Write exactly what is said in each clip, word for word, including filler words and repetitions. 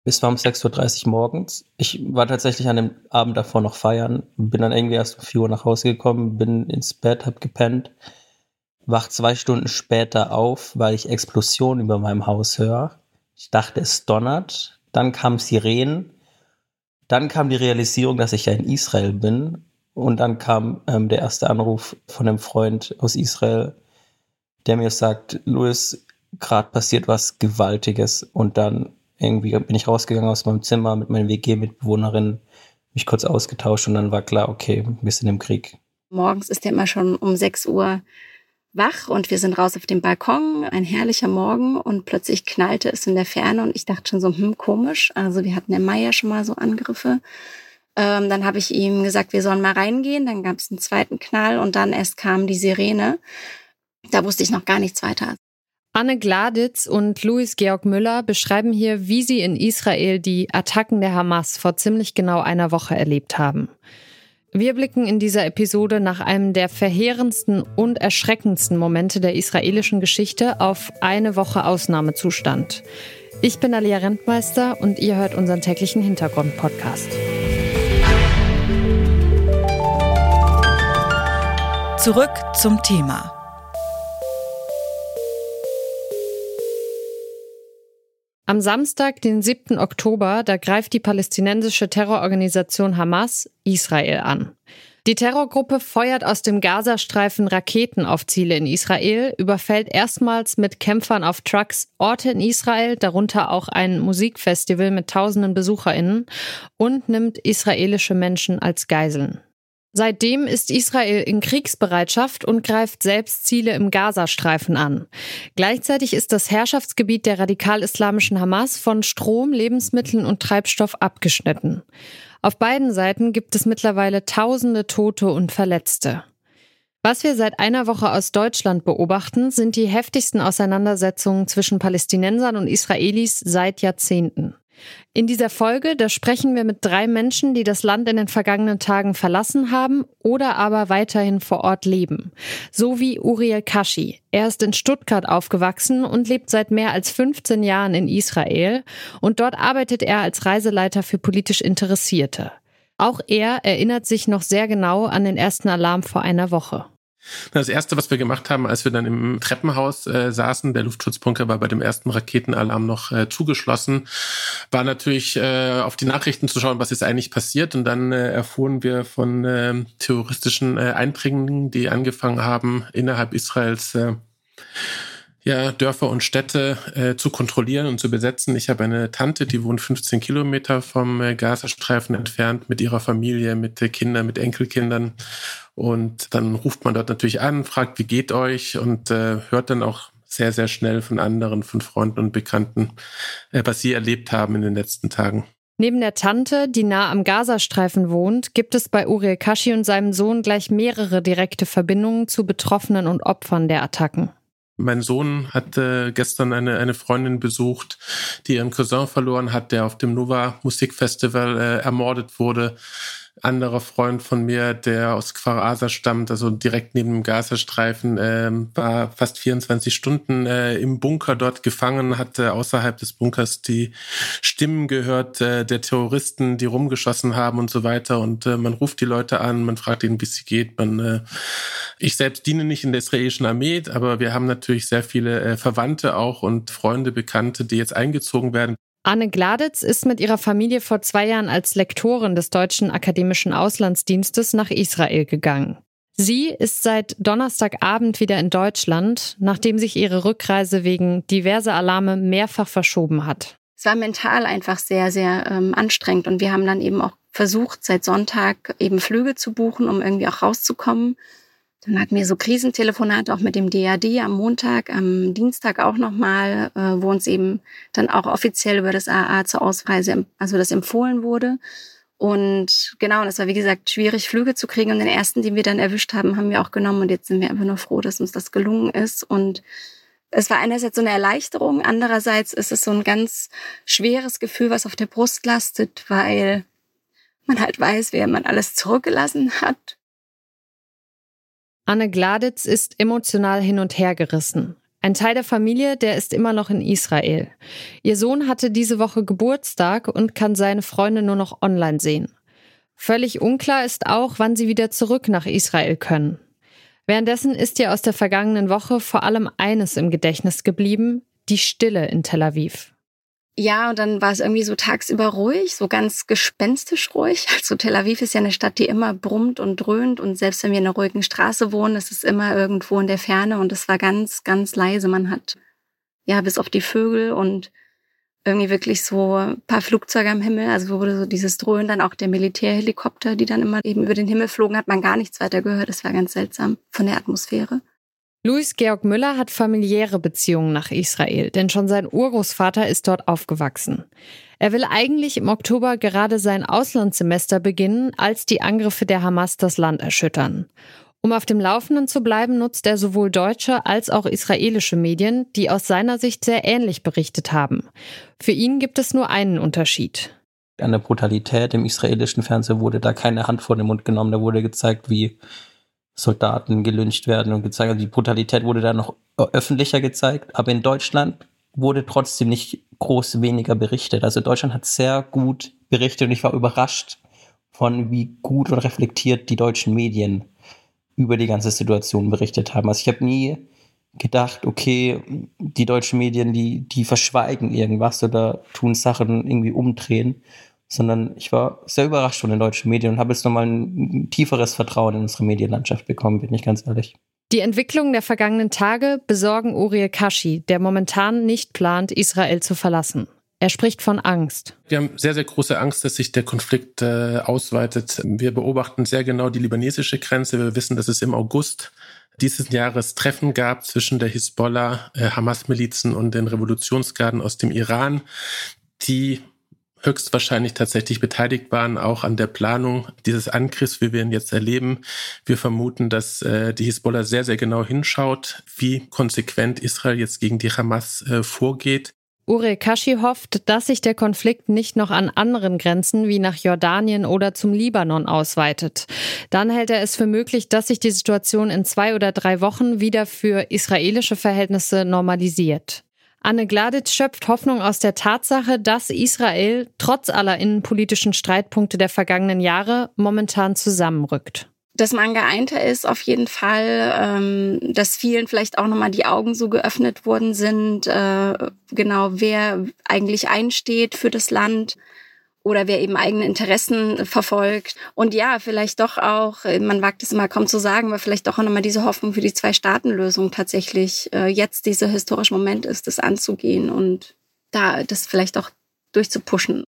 Es war um sechs Uhr dreißig morgens. Ich war tatsächlich an dem Abend davor noch feiern, bin dann irgendwie erst um vier Uhr nach Hause gekommen, bin ins Bett, hab gepennt, wach zwei Stunden später auf, weil ich Explosionen über meinem Haus höre. Ich dachte, es donnert. Dann kamen Sirenen. Dann kam die Realisierung, dass ich ja in Israel bin. Und dann kam ähm, der erste Anruf von einem Freund aus Israel, der mir sagt, Louis, gerade passiert was Gewaltiges. Und dann irgendwie bin ich rausgegangen aus meinem Zimmer mit meinen W G-Mitbewohnerinnen, mich kurz ausgetauscht und dann war klar, okay, wir sind im Krieg. Morgens ist er immer schon um sechs Uhr wach und wir sind raus auf dem Balkon, ein herrlicher Morgen und plötzlich knallte es in der Ferne und ich dachte schon so, hm, komisch. Also wir hatten im Mai ja schon mal so Angriffe. Ähm, dann habe ich ihm gesagt, wir sollen mal reingehen. Dann gab es einen zweiten Knall und dann erst kam die Sirene. Da wusste ich noch gar nichts weiter. Anne Gladitz und Louis Georg Müller beschreiben hier, wie sie in Israel die Attacken der Hamas vor ziemlich genau einer Woche erlebt haben. Wir blicken in dieser Episode nach einem der verheerendsten und erschreckendsten Momente der israelischen Geschichte auf eine Woche Ausnahmezustand. Ich bin Alia Rentmeister und ihr hört unseren täglichen Hintergrund-Podcast. Zurück zum Thema. Am Samstag, den siebten Oktober, da greift die palästinensische Terrororganisation Hamas Israel an. Die Terrorgruppe feuert aus dem Gazastreifen Raketen auf Ziele in Israel, überfällt erstmals mit Kämpfern auf Trucks Orte in Israel, darunter auch ein Musikfestival mit tausenden BesucherInnen, und nimmt israelische Menschen als Geiseln. Seitdem ist Israel in Kriegsbereitschaft und greift selbst Ziele im Gazastreifen an. Gleichzeitig ist das Herrschaftsgebiet der radikal-islamischen Hamas von Strom, Lebensmitteln und Treibstoff abgeschnitten. Auf beiden Seiten gibt es mittlerweile tausende Tote und Verletzte. Was wir seit einer Woche aus Deutschland beobachten, sind die heftigsten Auseinandersetzungen zwischen Palästinensern und Israelis seit Jahrzehnten. In dieser Folge, da sprechen wir mit drei Menschen, die das Land in den vergangenen Tagen verlassen haben oder aber weiterhin vor Ort leben. So wie Uriel Kashi. Er ist in Stuttgart aufgewachsen und lebt seit mehr als fünfzehn Jahren in Israel und dort arbeitet er als Reiseleiter für politisch Interessierte. Auch er erinnert sich noch sehr genau an den ersten Alarm vor einer Woche. Das Erste, was wir gemacht haben, als wir dann im Treppenhaus äh, saßen, der Luftschutzbunker war bei dem ersten Raketenalarm noch äh, zugeschlossen, war natürlich äh, auf die Nachrichten zu schauen, was ist eigentlich passiert. Und dann äh, erfuhren wir von äh, terroristischen äh, Eindringlingen, die angefangen haben, innerhalb Israels äh, ja, Dörfer und Städte äh, zu kontrollieren und zu besetzen. Ich habe eine Tante, die wohnt fünfzehn Kilometer vom äh, Gazastreifen entfernt, mit ihrer Familie, mit äh, Kindern, mit Enkelkindern. Und dann ruft man dort natürlich an, fragt, wie geht euch? Und äh, hört dann auch sehr, sehr schnell von anderen, von Freunden und Bekannten, äh, was sie erlebt haben in den letzten Tagen. Neben der Tante, die nah am Gazastreifen wohnt, gibt es bei Uriel Kashi und seinem Sohn gleich mehrere direkte Verbindungen zu Betroffenen und Opfern der Attacken. Mein Sohn hat äh, gestern eine, eine Freundin besucht, die ihren Cousin verloren hat, der auf dem Nova Musikfestival äh, ermordet wurde. Anderer Freund von mir, der aus Kfar Aza stammt, also direkt neben dem Gazastreifen, äh, war fast vierundzwanzig Stunden äh, im Bunker dort gefangen, hatte außerhalb des Bunkers die Stimmen gehört äh, der Terroristen, die rumgeschossen haben und so weiter. Und äh, man ruft die Leute an, man fragt ihnen, wie es geht. Man, äh, ich selbst diene nicht in der israelischen Armee, aber wir haben natürlich sehr viele äh, Verwandte auch und Freunde, Bekannte, die jetzt eingezogen werden. Anne Gladitz ist mit ihrer Familie vor zwei Jahren als Lektorin des Deutschen Akademischen Auslandsdienstes nach Israel gegangen. Sie ist seit Donnerstagabend wieder in Deutschland, nachdem sich ihre Rückreise wegen diverser Alarme mehrfach verschoben hat. Es war mental einfach sehr, sehr ähm, anstrengend und wir haben dann eben auch versucht, seit Sonntag eben Flüge zu buchen, um irgendwie auch rauszukommen. Dann hatten wir so Krisentelefonate auch mit dem D A D am Montag, am Dienstag auch nochmal, äh, wo uns eben dann auch offiziell über das A A zur Ausreise, also das empfohlen wurde. Und genau, und es war wie gesagt schwierig, Flüge zu kriegen. Und den ersten, den wir dann erwischt haben, haben wir auch genommen. Und jetzt sind wir einfach nur froh, dass uns das gelungen ist. Und es war einerseits so eine Erleichterung, andererseits ist es so ein ganz schweres Gefühl, was auf der Brust lastet, weil man halt weiß, wer man alles zurückgelassen hat. Anne Gladitz ist emotional hin und her gerissen. Ein Teil der Familie, der ist immer noch in Israel. Ihr Sohn hatte diese Woche Geburtstag und kann seine Freunde nur noch online sehen. Völlig unklar ist auch, wann sie wieder zurück nach Israel können. Währenddessen ist ihr aus der vergangenen Woche vor allem eines im Gedächtnis geblieben: die Stille in Tel Aviv. Ja, und dann war es irgendwie so tagsüber ruhig, so ganz gespenstisch ruhig. Also Tel Aviv ist ja eine Stadt, die immer brummt und dröhnt. Und selbst wenn wir in einer ruhigen Straße wohnen, ist es immer irgendwo in der Ferne. Und es war ganz, ganz leise. Man hat ja bis auf die Vögel und irgendwie wirklich so ein paar Flugzeuge am Himmel. Also wurde so dieses Dröhnen, dann auch der Militärhelikopter, die dann immer eben über den Himmel flogen, hat man gar nichts weiter gehört. Das war ganz seltsam von der Atmosphäre. Louis Georg Müller hat familiäre Beziehungen nach Israel, denn schon sein Urgroßvater ist dort aufgewachsen. Er will eigentlich im Oktober gerade sein Auslandssemester beginnen, als die Angriffe der Hamas das Land erschüttern. Um auf dem Laufenden zu bleiben, nutzt er sowohl deutsche als auch israelische Medien, die aus seiner Sicht sehr ähnlich berichtet haben. Für ihn gibt es nur einen Unterschied. An der Brutalität im israelischen Fernsehen wurde da keine Hand vor den Mund genommen, da wurde gezeigt, wie Soldaten gelyncht werden und gezeigt, also die Brutalität wurde da noch öffentlicher gezeigt, aber in Deutschland wurde trotzdem nicht groß weniger berichtet. Also Deutschland hat sehr gut berichtet und ich war überrascht von, wie gut und reflektiert die deutschen Medien über die ganze Situation berichtet haben. Also ich habe nie gedacht, okay, die deutschen Medien, die, die verschweigen irgendwas oder tun Sachen irgendwie umdrehen, sondern ich war sehr überrascht von den deutschen Medien und habe jetzt nochmal ein tieferes Vertrauen in unsere Medienlandschaft bekommen, bin ich ganz ehrlich. Die Entwicklungen der vergangenen Tage besorgen Uriel Kashi, der momentan nicht plant, Israel zu verlassen. Er spricht von Angst. Wir haben sehr, sehr große Angst, dass sich der Konflikt äh, ausweitet. Wir beobachten sehr genau die libanesische Grenze. Wir wissen, dass es im August dieses Jahres Treffen gab zwischen der Hisbollah, äh, Hamas-Milizen und den Revolutionsgarden aus dem Iran, die höchstwahrscheinlich tatsächlich beteiligt waren, auch an der Planung dieses Angriffs, wie wir ihn jetzt erleben. Wir vermuten, dass äh, die Hisbollah sehr, sehr genau hinschaut, wie konsequent Israel jetzt gegen die Hamas äh, vorgeht. Uriel Kashi hofft, dass sich der Konflikt nicht noch an anderen Grenzen wie nach Jordanien oder zum Libanon ausweitet. Dann hält er es für möglich, dass sich die Situation in zwei oder drei Wochen wieder für israelische Verhältnisse normalisiert. Anne Gladitz schöpft Hoffnung aus der Tatsache, dass Israel trotz aller innenpolitischen Streitpunkte der vergangenen Jahre momentan zusammenrückt. Dass man geeinter ist, auf jeden Fall, ähm, dass vielen vielleicht auch nochmal die Augen so geöffnet worden sind, äh, genau, wer eigentlich einsteht für das Land oder wer eben eigene Interessen verfolgt. Und ja, vielleicht doch auch, man wagt es immer kaum zu sagen, aber vielleicht doch auch nochmal diese Hoffnung für die Zwei-Staaten-Lösung tatsächlich äh, jetzt dieser historische Moment ist, das anzugehen und da das vielleicht auch durchzupushen.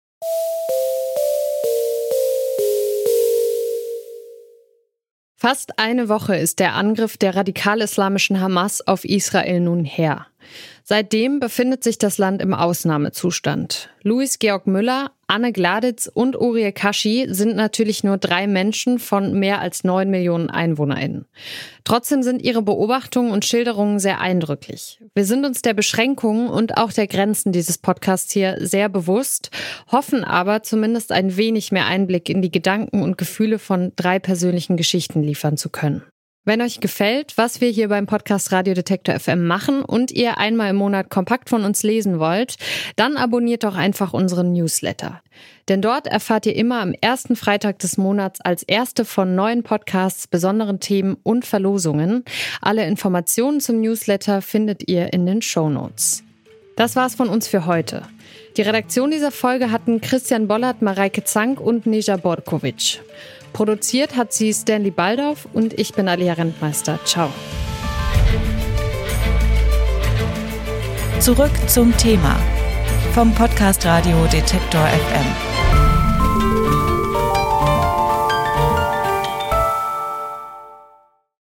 Fast eine Woche ist der Angriff der radikal-islamischen Hamas auf Israel nun her. Seitdem befindet sich das Land im Ausnahmezustand. Louis Georg Müller, Anne Gladitz und Uriel Kashi sind natürlich nur drei Menschen von mehr als neun Millionen EinwohnerInnen. Trotzdem sind ihre Beobachtungen und Schilderungen sehr eindrücklich. Wir sind uns der Beschränkungen und auch der Grenzen dieses Podcasts hier sehr bewusst, hoffen aber zumindest ein wenig mehr Einblick in die Gedanken und Gefühle von drei persönlichen Geschichten liefern zu können. Wenn euch gefällt, was wir hier beim Podcast Radio Detektor F M machen und ihr einmal im Monat kompakt von uns lesen wollt, dann abonniert doch einfach unseren Newsletter. Denn dort erfahrt ihr immer am ersten Freitag des Monats als erste von neuen Podcasts, besonderen Themen und Verlosungen. Alle Informationen zum Newsletter findet ihr in den Shownotes. Das war's von uns für heute. Die Redaktion dieser Folge hatten Christian Bollert, Mareike Zank und Neja Borkovic. Produziert hat sie Stanley Baldauf und ich bin Alia Rentmeister. Ciao. Zurück zum Thema vom Podcast Radio Detektor F M.